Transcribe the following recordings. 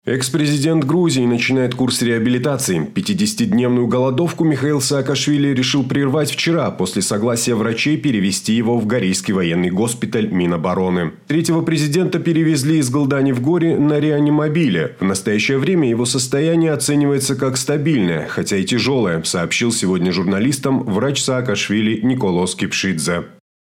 Экс-президент Грузии начинает курс реабилитации. 50-дневную голодовку Михаил Саакашвили решил прервать вчера после согласия врачей перевести его в Горейский военный госпиталь Минобороны. Третьего президента перевезли из Голдани в Горе на реанимобиле. В настоящее время его состояние оценивается как стабильное, хотя и тяжелое, сообщил сегодня журналистам врач Саакашвили Николос Кипшидзе.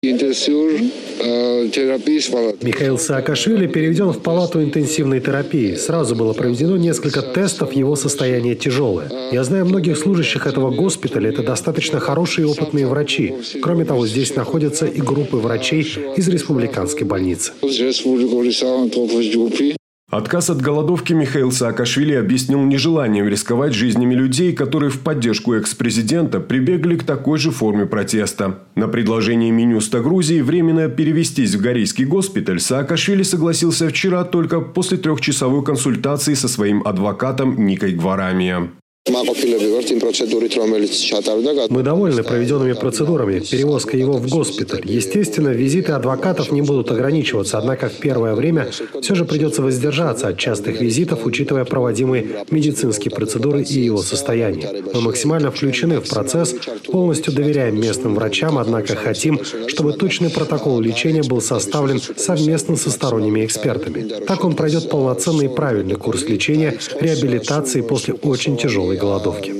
Михаил Саакашвили переведен в палату интенсивной терапии. Сразу было проведено несколько тестов, его состояние тяжелое. Я знаю многих служащих этого госпиталя, это достаточно хорошие и опытные врачи. Кроме того, здесь находятся и группы врачей из республиканской больницы. Отказ от голодовки Михаил Саакашвили объяснил нежеланием рисковать жизнями людей, которые в поддержку экс-президента прибегли к такой же форме протеста. На предложение Минюста Грузии временно перевестись в Горейский госпиталь Саакашвили согласился вчера только после трехчасовой консультации со своим адвокатом Никой Гварамия. Мы довольны проведенными процедурами, перевозкой его в госпиталь. Естественно, визиты адвокатов не будут ограничиваться, однако в первое время все же придется воздержаться от частых визитов, учитывая проводимые медицинские процедуры и его состояние. Мы максимально включены в процесс, полностью доверяем местным врачам, однако хотим, чтобы точный протокол лечения был составлен совместно со сторонними экспертами. Так он пройдет полноценный и правильный курс лечения, реабилитации после очень тяжелой голодовки.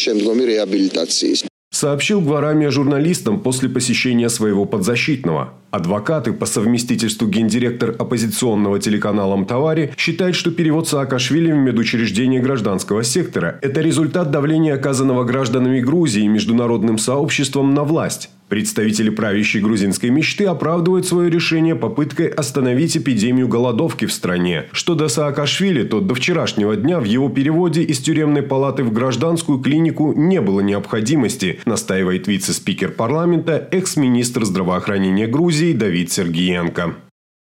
Сообщил Гварамия журналистам после посещения своего подзащитного. Адвокаты, по совместительству гендиректор оппозиционного телеканала «Мтавари», считает, что перевод Саакашвили в медучреждение гражданского сектора – это результат давления, оказанного гражданами Грузии и международным сообществом на власть. Представители правящей грузинской мечты оправдывают свое решение попыткой остановить эпидемию голодовки в стране. Что до Саакашвили, то до вчерашнего дня в его переводе из тюремной палаты в гражданскую клинику не было необходимости, настаивает вице-спикер парламента, экс-министр здравоохранения Грузии Давид Сергиенко.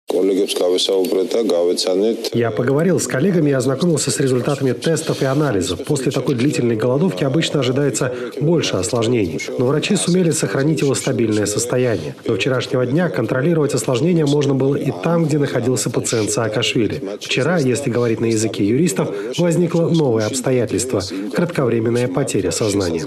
Я поговорил с коллегами и ознакомился с результатами тестов и анализов. После такой длительной голодовки обычно ожидается больше осложнений. Но врачи сумели сохранить его стабильное состояние. До вчерашнего дня контролировать осложнения можно было и там, где находился пациент Саакашвили. Вчера, если говорить на языке юристов, возникло новое обстоятельство – кратковременная потеря сознания.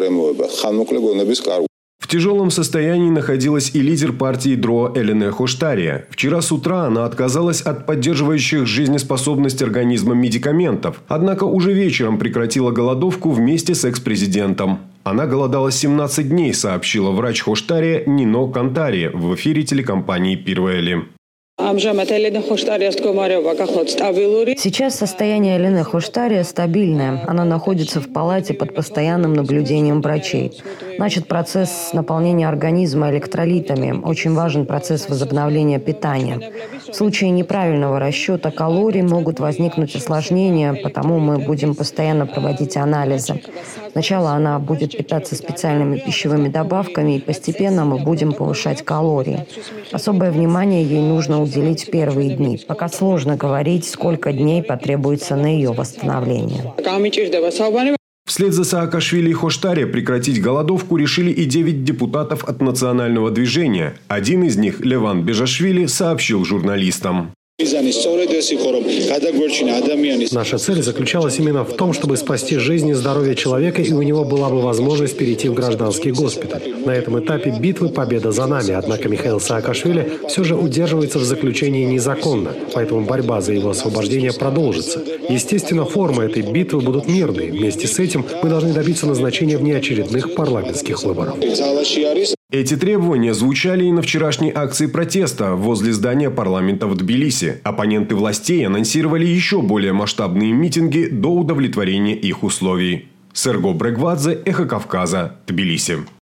В тяжелом состоянии находилась и лидер партии ДРО Элене Хоштария. Вчера с утра она отказалась от поддерживающих жизнеспособность организма медикаментов. Однако уже вечером прекратила голодовку вместе с экс-президентом. Она голодала 17 дней, сообщила врач Хоштария Нино Кантари в эфире телекомпании «Пирвели». Сейчас состояние Элене Хоштария стабильное. Она находится в палате под постоянным наблюдением врачей. Значит, процесс наполнения организма электролитами. Очень важен процесс возобновления питания. В случае неправильного расчета калорий могут возникнуть осложнения, потому мы будем постоянно проводить анализы. Сначала она будет питаться специальными пищевыми добавками, и постепенно мы будем повышать калории. Особое внимание ей нужно уделить в первые дни. Пока сложно говорить, сколько дней потребуется на ее восстановление. Вслед за Саакашвили и Хоштария прекратить голодовку решили и 9 депутатов от национального движения. Один из них, Леван Бежашвили, сообщил журналистам. Наша цель заключалась именно в том, чтобы спасти жизнь и здоровье человека, и у него была бы возможность перейти в гражданский госпиталь. На этом этапе битвы победа за нами, однако Михаил Саакашвили все же удерживается в заключении незаконно, поэтому борьба за его освобождение продолжится. Естественно, формы этой битвы будут мирные. Вместе с этим мы должны добиться назначения внеочередных парламентских выборов. Эти требования звучали и на вчерашней акции протеста возле здания парламента в Тбилиси. Оппоненты властей анонсировали еще более масштабные митинги до удовлетворения их условий. Серго Брегвадзе, Эхо Кавказа, Тбилиси.